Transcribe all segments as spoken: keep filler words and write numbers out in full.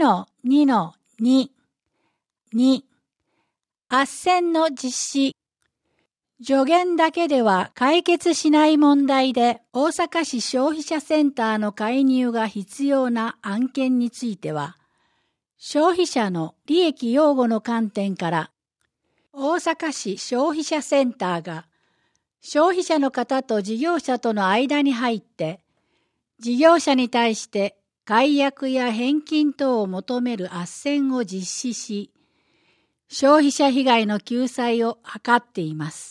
のにのに、に、斡旋の実施。助言だけでは解決しない問題で、大阪市消費者センターの介入が必要な案件については、消費者の利益擁護の観点から、大阪市消費者センターが消費者の方と事業者との間に入って、事業者に対して解約や返金等を求める斡旋を実施し、消費者被害の救済を図っています。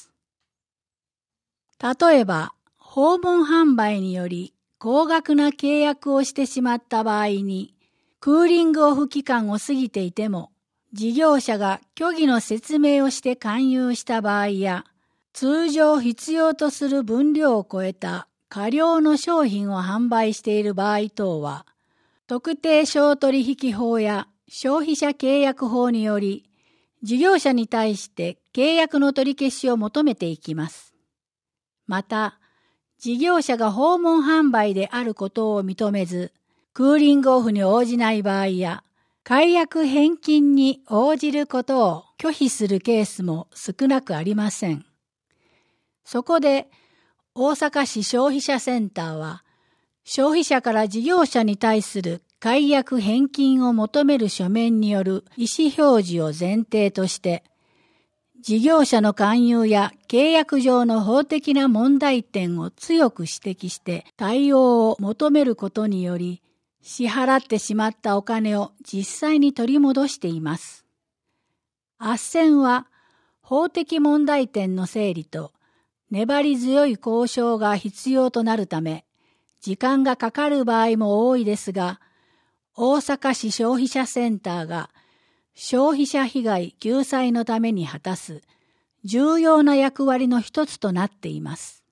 例えば、訪問販売により高額な契約をしてしまった場合に、クーリングオフ期間を過ぎていても、事業者が虚偽の説明をして勧誘した場合や、通常必要とする分量を超えた過料の商品を販売している場合等は、特定商取引法や消費者契約法により、事業者に対して契約の取り消しを求めていきます。また、事業者が訪問販売であることを認めず、クーリングオフに応じない場合や、解約返金に応じることを拒否するケースも少なくありません。そこで、大阪市消費者センターは、消費者から事業者に対する解約返金を求める書面による意思表示を前提として、事業者の勧誘や契約上の法的な問題点を強く指摘して対応を求めることにより、支払ってしまったお金を実際に取り戻しています。斡旋は法的問題点の整理と粘り強い交渉が必要となるため、時間がかかる場合も多いですが、大阪市消費者センターが消費者被害救済のために果たす重要な役割の一つとなっています。